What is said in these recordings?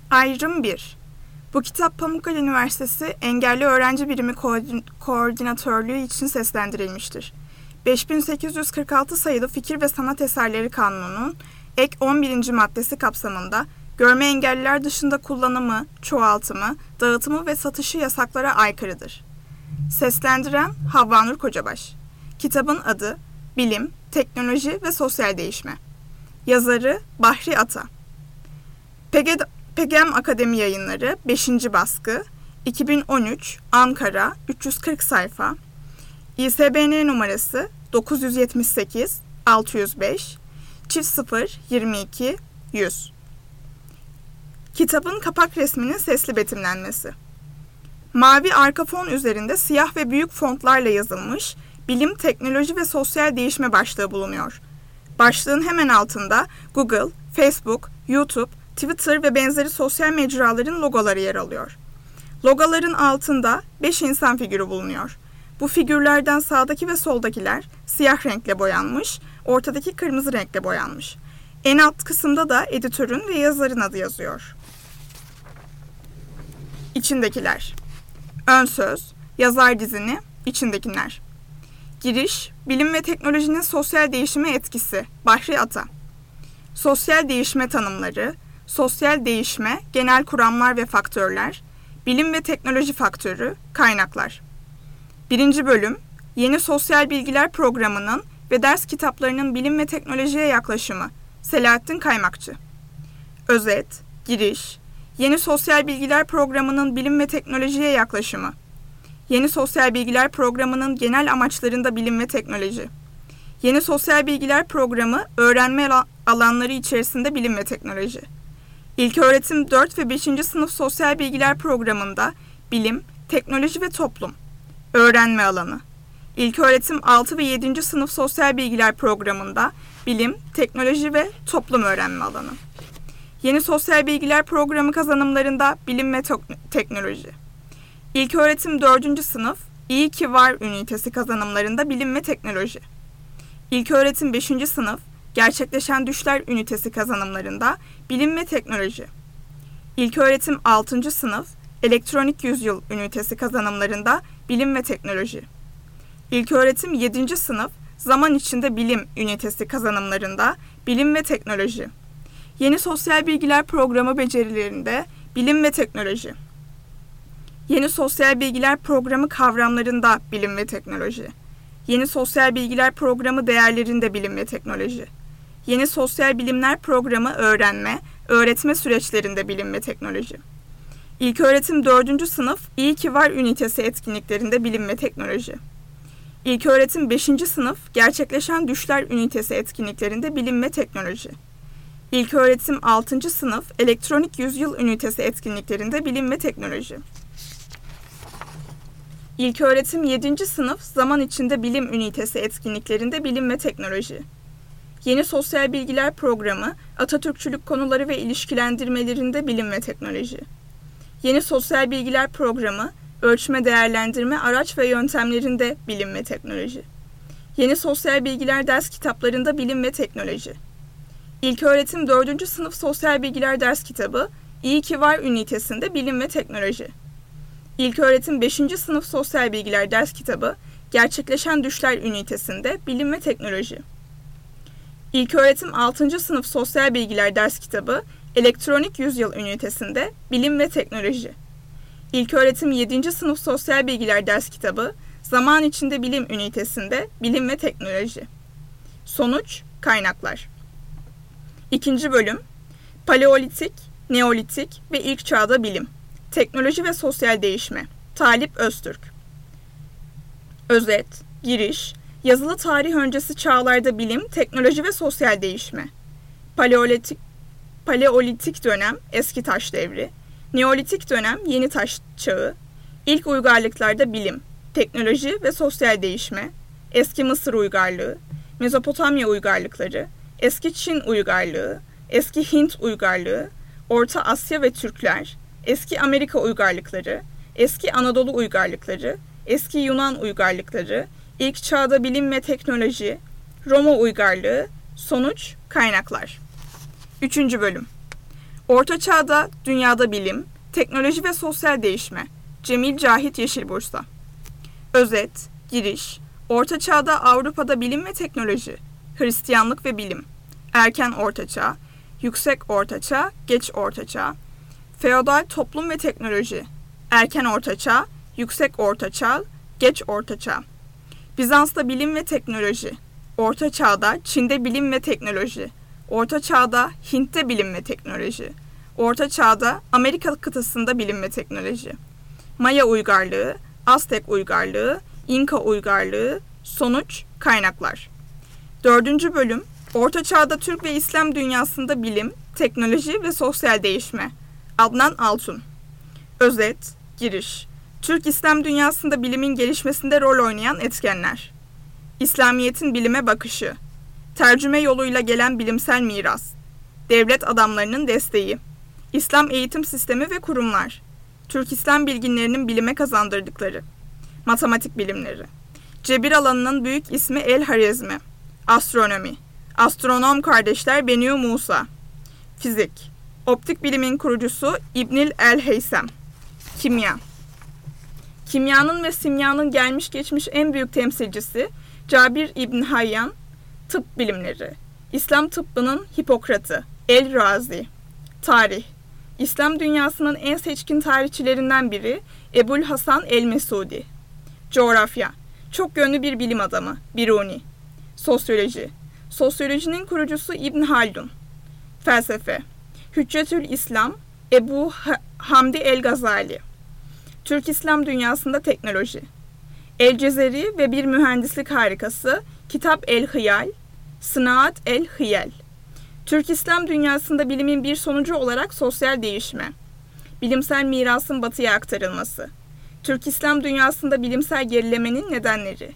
Ayrım 1. Bu kitap Pamukkale Üniversitesi Engelli Öğrenci Birimi Koordinatörlüğü için seslendirilmiştir. 5846 sayılı Fikir ve Sanat Eserleri Kanunu'nun ek 11. maddesi kapsamında görme engelliler dışında kullanımı, çoğaltımı, dağıtımı ve satışı yasaklara aykırıdır. Seslendiren Havvanur Kocabaş. Kitabın adı Bilim, Teknoloji ve Sosyal Değişme. Yazarı Bahri Ata. Pegem Akademi Yayınları 5. baskı 2013 Ankara 340 sayfa. İSBN numarası 978 605 0 22 100. Kitabın kapak resminin sesli betimlenmesi. Mavi arka fon üzerinde siyah ve büyük fontlarla yazılmış Bilim, Teknoloji ve Sosyal Değişme başlığı bulunuyor. Başlığın hemen altında Google, Facebook, YouTube, Twitter ve benzeri sosyal mecraların logoları yer alıyor. Logoların altında 5 insan figürü bulunuyor. Bu figürlerden sağdaki ve soldakiler siyah renkle boyanmış, ortadaki kırmızı renkle boyanmış. En alt kısımda da editörün ve yazarın adı yazıyor. İçindekiler. Ön söz, yazar dizini, içindekiler. Giriş, bilim ve teknolojinin sosyal değişime etkisi, Bahri Ata. Sosyal değişme tanımları, sosyal değişme, genel kuramlar ve faktörler, bilim ve teknoloji faktörü, kaynaklar. 1. bölüm, Yeni Sosyal Bilgiler Programı'nın ve ders kitaplarının bilim ve teknolojiye yaklaşımı, Selahattin Kaymakçı. Özet, giriş, Yeni Sosyal Bilgiler Programı'nın bilim ve teknolojiye yaklaşımı. Yeni Sosyal Bilgiler Programı'nın genel amaçlarında bilim ve teknoloji. Yeni Sosyal Bilgiler Programı, öğrenme alanları içerisinde bilim ve teknoloji. İlköğretim 4 ve 5. sınıf Sosyal Bilgiler Programı'nda bilim, teknoloji ve toplum. Öğrenme alanı. İlköğretim 6 ve 7. sınıf Sosyal Bilgiler Programı'nda bilim, teknoloji ve toplum öğrenme alanı. Yeni Sosyal Bilgiler Programı kazanımlarında bilim ve teknoloji. İlköğretim 4. sınıf İyi ki Var ünitesi kazanımlarında bilim ve teknoloji. İlköğretim 5. sınıf Gerçekleşen Düşler ünitesi kazanımlarında bilim ve teknoloji. İlköğretim 6. sınıf Elektronik Yüzyıl ünitesi kazanımlarında bilim ve teknoloji. İlköğretim 7. sınıf Zaman İçinde Bilim ünitesi kazanımlarında bilim ve teknoloji. Yeni Sosyal Bilgiler Programı becerilerinde bilim ve teknoloji. Yeni Sosyal Bilgiler Programı kavramlarında bilim ve teknoloji. Yeni Sosyal Bilgiler Programı değerlerinde bilim ve teknoloji. Yeni Sosyal Bilimler Programı öğrenme, öğretme süreçlerinde bilim ve teknoloji. İlköğretim 4. sınıf İyi ki Var ünitesi etkinliklerinde bilim ve teknoloji. İlköğretim 5. sınıf Gerçekleşen Düşler ünitesi etkinliklerinde bilim ve teknoloji. İlköğretim 6. sınıf Elektronik Yüzyıl ünitesi etkinliklerinde bilim ve teknoloji. İlköğretim 7. sınıf Zaman İçinde Bilim ünitesi etkinliklerinde bilim ve teknoloji. Yeni Sosyal Bilgiler Programı Atatürkçülük konuları ve ilişkilendirmelerinde bilim ve teknoloji. Yeni Sosyal Bilgiler Programı Ölçme Değerlendirme Araç ve Yöntemlerinde bilim ve teknoloji. Yeni Sosyal Bilgiler ders kitaplarında bilim ve teknoloji. İlköğretim 4. sınıf Sosyal Bilgiler ders kitabı İyi ki Var ünitesinde bilim ve teknoloji. İlköğretim 5. sınıf Sosyal Bilgiler ders kitabı Gerçekleşen Düşler ünitesinde bilim ve teknoloji. İlköğretim 6. sınıf Sosyal Bilgiler ders kitabı Elektronik Yüzyıl ünitesinde bilim ve teknoloji. İlköğretim 7. sınıf Sosyal Bilgiler ders kitabı Zaman İçinde Bilim ünitesinde bilim ve teknoloji. Sonuç, kaynaklar. 2. bölüm, Paleolitik, Neolitik ve İlk Çağda Bilim, Teknoloji ve Sosyal Değişme, Talip Öztürk. Özet, giriş, yazılı tarih öncesi çağlarda bilim, teknoloji ve sosyal değişme. Paleolitik dönem, eski taş devri. Neolitik dönem, yeni taş çağı. İlk uygarlıklarda bilim, teknoloji ve sosyal değişme. Eski Mısır uygarlığı, Mezopotamya uygarlıkları, eski Çin uygarlığı, eski Hint uygarlığı, Orta Asya ve Türkler, eski Amerika uygarlıkları, eski Anadolu uygarlıkları, eski Yunan uygarlıkları, ilk çağda bilim ve teknoloji, Roma uygarlığı, sonuç, kaynaklar. 3. bölüm. Orta Çağ'da dünyada bilim, teknoloji ve sosyal değişme. Cemil Cahit Yeşilbursa. Özet, giriş, Orta Çağ'da Avrupa'da bilim ve teknoloji, Hristiyanlık ve bilim, Erken Orta Çağ, Yüksek Orta Çağ, Geç Orta Çağ, Feodal toplum ve teknoloji, Erken Orta Çağ, Yüksek Orta Çağ, Geç Orta Çağ, Bizans'ta bilim ve teknoloji, Orta Çağ'da Çin'de bilim ve teknoloji, Orta Çağ'da Hint'te bilim ve teknoloji, Orta Çağ'da Amerika kıtasında bilim ve teknoloji, Maya uygarlığı, Aztek uygarlığı, İnka uygarlığı, sonuç, kaynaklar. 4. bölüm, Orta Çağ'da Türk ve İslam dünyasında bilim, teknoloji ve sosyal değişme. Adnan Altun. Özet, giriş, Türk-İslam dünyasında bilimin gelişmesinde rol oynayan etkenler. İslamiyet'in bilime bakışı, tercüme yoluyla gelen bilimsel miras, devlet adamlarının desteği, İslam eğitim sistemi ve kurumlar, Türk-İslam bilginlerinin bilime kazandırdıkları, matematik bilimleri, cebir alanının büyük ismi El-Harizmi, astronomi, astronom kardeşler Beniu Musa, fizik, optik bilimin kurucusu İbnül el-Heysem, kimya. Kimyanın ve simyanın gelmiş geçmiş en büyük temsilcisi Cabir İbn Hayyan, tıp bilimleri, İslam tıbbının Hipokrat'ı, El-Razi, tarih, İslam dünyasının en seçkin tarihçilerinden biri Ebul Hasan el-Mesudi, coğrafya, çok yönlü bir bilim adamı, Biruni, sosyoloji, sosyolojinin kurucusu İbn Haldun, felsefe, Hüccetül İslam, Ebu Hamdi el-Gazali, Türk-İslam dünyasında teknoloji, El-Cezeri ve bir mühendislik harikası, Kitap el-Hıyal, Sınaat el-Hıyal, Türk-İslam dünyasında bilimin bir sonucu olarak sosyal değişme, bilimsel mirasın batıya aktarılması, Türk-İslam dünyasında bilimsel gerilemenin nedenleri,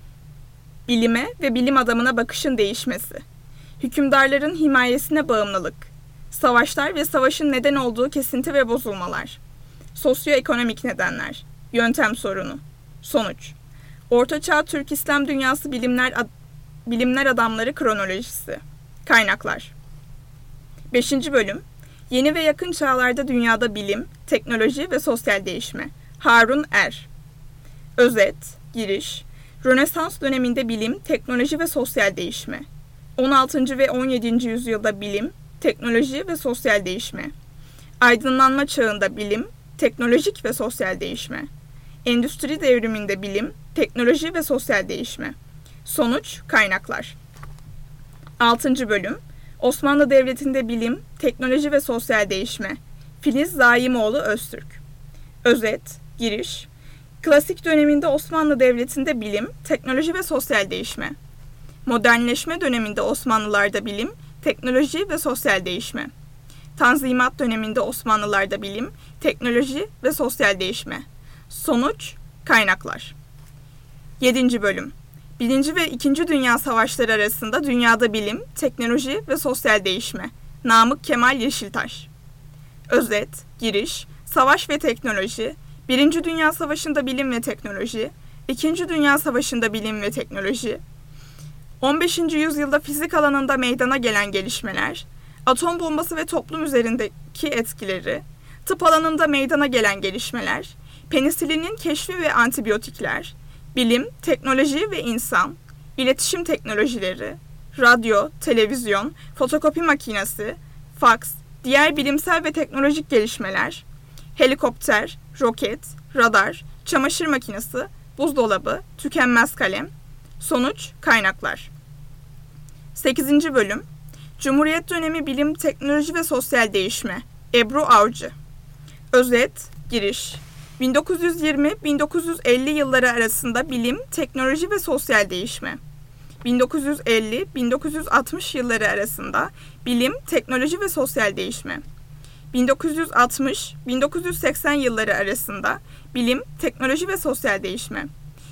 bilime ve bilim adamına bakışın değişmesi, hükümdarların himayesine bağımlılık, savaşlar ve savaşın neden olduğu kesinti ve bozulmalar, sosyoekonomik nedenler, yöntem sorunu, sonuç, Orta Çağ Türk-İslam dünyası bilimler adamları kronolojisi, kaynaklar. 5. bölüm, Yeni ve yakın çağlarda dünyada bilim, teknoloji ve sosyal değişme. Harun Er. Özet, giriş, Rönesans döneminde bilim, teknoloji ve sosyal değişme. 16. ve 17. yüzyılda bilim, teknoloji ve sosyal değişme. Aydınlanma çağında bilim, teknolojik ve sosyal değişme. Endüstri devriminde bilim, teknoloji ve sosyal değişme. Sonuç, kaynaklar. 6. bölüm, Osmanlı Devleti'nde bilim, teknoloji ve sosyal değişme. Filiz Zaimoğlu Öztürk. Özet, giriş, Klasik döneminde Osmanlı Devleti'nde bilim, teknoloji ve sosyal değişme. Modernleşme döneminde Osmanlılarda bilim, teknoloji ve sosyal değişme. Tanzimat döneminde Osmanlılarda bilim, teknoloji ve sosyal değişme. Sonuç, kaynaklar. 7. bölüm, 1. ve 2. Dünya Savaşları arasında dünyada bilim, teknoloji ve sosyal değişme. Namık Kemal Yeşiltaş. Özet, giriş, savaş ve teknoloji, 1. Dünya Savaşı'nda bilim ve teknoloji, 2. Dünya Savaşı'nda bilim ve teknoloji, 15. yüzyılda fizik alanında meydana gelen gelişmeler, atom bombası ve toplum üzerindeki etkileri, tıp alanında meydana gelen gelişmeler, penisilinin keşfi ve antibiyotikler, bilim, teknoloji ve insan, iletişim teknolojileri, radyo, televizyon, fotokopi makinesi, faks, diğer bilimsel ve teknolojik gelişmeler, helikopter, roket, radar, çamaşır makinesi, buzdolabı, tükenmez kalem. Sonuç, kaynaklar. 8. bölüm, Cumhuriyet dönemi bilim, teknoloji ve sosyal değişme. Ebru Avcı. Özet, giriş, 1920-1950 yılları arasında bilim, teknoloji ve sosyal değişme. 1950-1960 yılları arasında bilim, teknoloji ve sosyal değişme. 1960-1980 yılları arasında bilim, teknoloji ve sosyal değişme.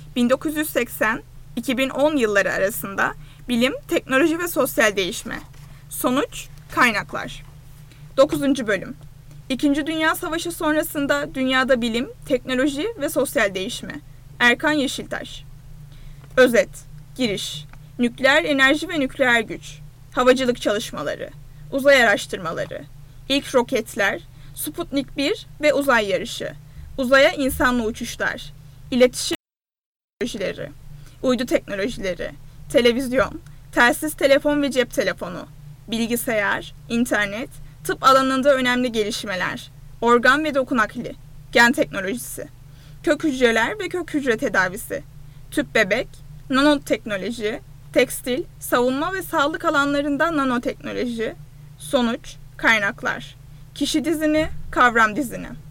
1980-2010 yılları arasında bilim, teknoloji ve sosyal değişme. Sonuç, kaynaklar. 9. bölüm, 2. Dünya Savaşı sonrasında dünyada bilim, teknoloji ve sosyal değişme. Erkan Yeşiltaş. Özet, giriş, nükleer enerji ve nükleer güç, havacılık çalışmaları, uzay araştırmaları, İlk roketler, Sputnik 1 ve uzay yarışı, uzaya insanlı uçuşlar, iletişim teknolojileri, uydu teknolojileri, televizyon, telsiz telefon ve cep telefonu, bilgisayar, internet, tıp alanında önemli gelişmeler, organ ve doku nakli, gen teknolojisi, kök hücreler ve kök hücre tedavisi, tüp bebek, nanoteknoloji, tekstil, savunma ve sağlık alanlarında nanoteknoloji, sonuç, kaynaklar, kişi dizini, kavram dizini.